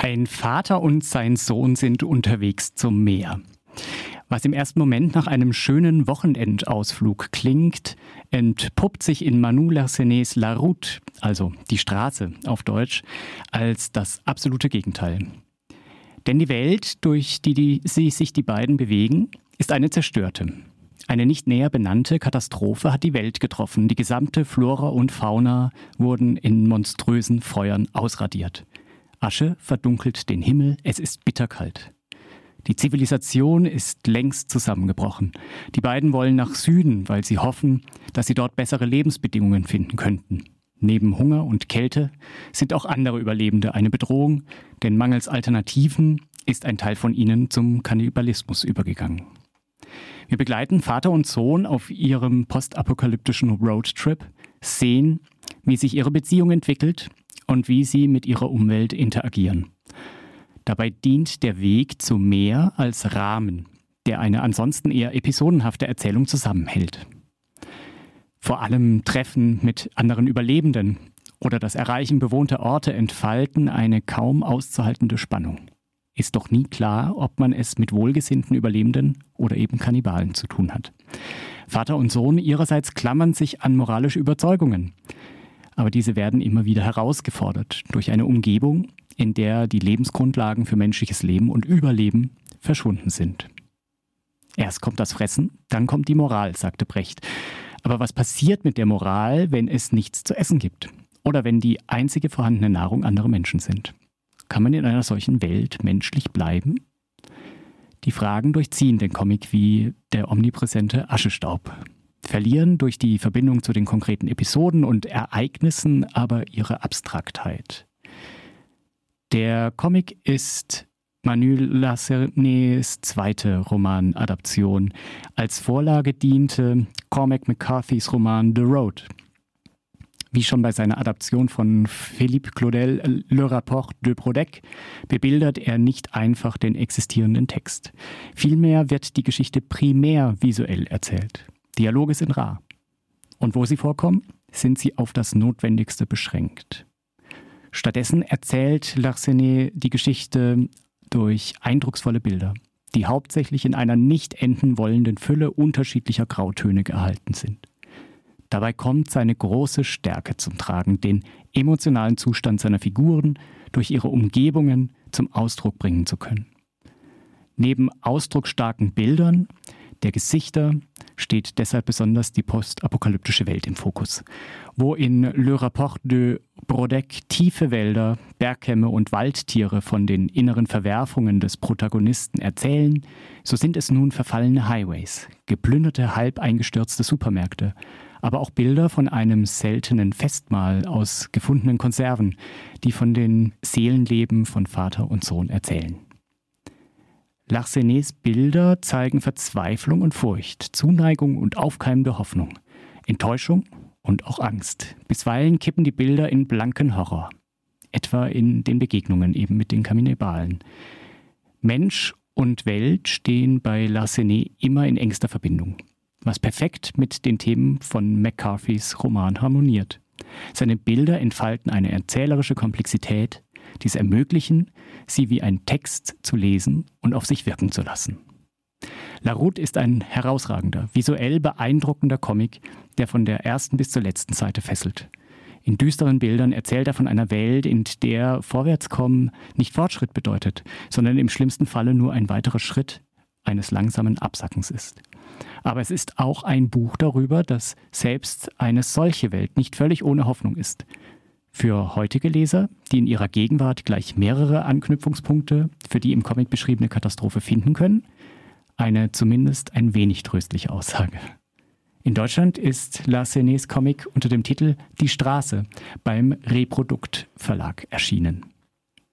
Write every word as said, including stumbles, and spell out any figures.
Ein Vater und sein Sohn sind unterwegs zum Meer. Was im ersten Moment nach einem schönen Wochenendausflug klingt, entpuppt sich in Manu Larsenets La Route, also die Straße auf Deutsch, als das absolute Gegenteil. Denn die Welt, durch die, die sie sich die beiden bewegen, ist eine zerstörte. Eine nicht näher benannte Katastrophe hat die Welt getroffen. Die gesamte Flora und Fauna wurden in monströsen Feuern ausradiert. Asche verdunkelt den Himmel, es ist bitterkalt. Die Zivilisation ist längst zusammengebrochen. Die beiden wollen nach Süden, weil sie hoffen, dass sie dort bessere Lebensbedingungen finden könnten. Neben Hunger und Kälte sind auch andere Überlebende eine Bedrohung, denn mangels Alternativen ist ein Teil von ihnen zum Kannibalismus übergegangen. Wir begleiten Vater und Sohn auf ihrem postapokalyptischen Roadtrip, sehen, wie sich ihre Beziehung entwickelt und wie sie mit ihrer Umwelt interagieren. Dabei dient der Weg zum Meer als Rahmen, der eine ansonsten eher episodenhafte Erzählung zusammenhält. Vor allem Treffen mit anderen Überlebenden oder das Erreichen bewohnter Orte entfalten eine kaum auszuhaltende Spannung. Ist doch nie klar, ob man es mit wohlgesinnten Überlebenden oder eben Kannibalen zu tun hat. Vater und Sohn ihrerseits klammern sich an moralische Überzeugungen. Aber diese werden immer wieder herausgefordert durch eine Umgebung, in der die Lebensgrundlagen für menschliches Leben und Überleben verschwunden sind. Erst kommt das Fressen, dann kommt die Moral, sagte Brecht. Aber was passiert mit der Moral, wenn es nichts zu essen gibt? Oder wenn die einzige vorhandene Nahrung andere Menschen sind? Kann man in einer solchen Welt menschlich bleiben? Die Fragen durchziehen den Comic wie der omnipräsente Aschestaub. Verlieren durch die Verbindung zu den konkreten Episoden und Ereignissen aber ihre Abstraktheit. Der Comic ist Manu Larsenets zweite Romanadaption. Als Vorlage diente Cormac McCarthys Roman The Road. Wie schon bei seiner Adaption von Philippe Claudel Le Rapport de Brodeck bebildert er nicht einfach den existierenden Text. Vielmehr wird die Geschichte primär visuell erzählt. Dialoge sind rar. Und wo sie vorkommen, sind sie auf das Notwendigste beschränkt. Stattdessen erzählt Larsenet die Geschichte durch eindrucksvolle Bilder, die hauptsächlich in einer nicht enden wollenden Fülle unterschiedlicher Grautöne gehalten sind. Dabei kommt seine große Stärke zum Tragen, den emotionalen Zustand seiner Figuren durch ihre Umgebungen zum Ausdruck bringen zu können. Neben ausdrucksstarken Bildern der Gesichter steht deshalb besonders die postapokalyptische Welt im Fokus, wo in Le Rapport de Brodeck tiefe Wälder, Bergkämme und Waldtiere von den inneren Verwerfungen des Protagonisten erzählen, so sind es nun verfallene Highways, geplünderte, halb eingestürzte Supermärkte, aber auch Bilder von einem seltenen Festmahl aus gefundenen Konserven, die von den Seelenleben von Vater und Sohn erzählen. Larsenets Bilder zeigen Verzweiflung und Furcht, Zuneigung und aufkeimende Hoffnung, Enttäuschung und auch Angst. Bisweilen kippen die Bilder in blanken Horror, etwa in den Begegnungen eben mit den Kannibalen. Mensch und Welt stehen bei Larsenet immer in engster Verbindung, was perfekt mit den Themen von McCarthys Roman harmoniert. Seine Bilder entfalten eine erzählerische Komplexität, die es ermöglichen, sie wie ein Text zu lesen und auf sich wirken zu lassen. La Route ist ein herausragender, visuell beeindruckender Comic, der von der ersten bis zur letzten Seite fesselt. In düsteren Bildern erzählt er von einer Welt, in der Vorwärtskommen nicht Fortschritt bedeutet, sondern im schlimmsten Falle nur ein weiterer Schritt eines langsamen Absackens ist. Aber es ist auch ein Buch darüber, dass selbst eine solche Welt nicht völlig ohne Hoffnung ist. Für heutige Leser, die in ihrer Gegenwart gleich mehrere Anknüpfungspunkte für die im Comic beschriebene Katastrophe finden können, eine zumindest ein wenig tröstliche Aussage. In Deutschland ist Larsenets Comic unter dem Titel Die Straße beim Reprodukt Verlag erschienen.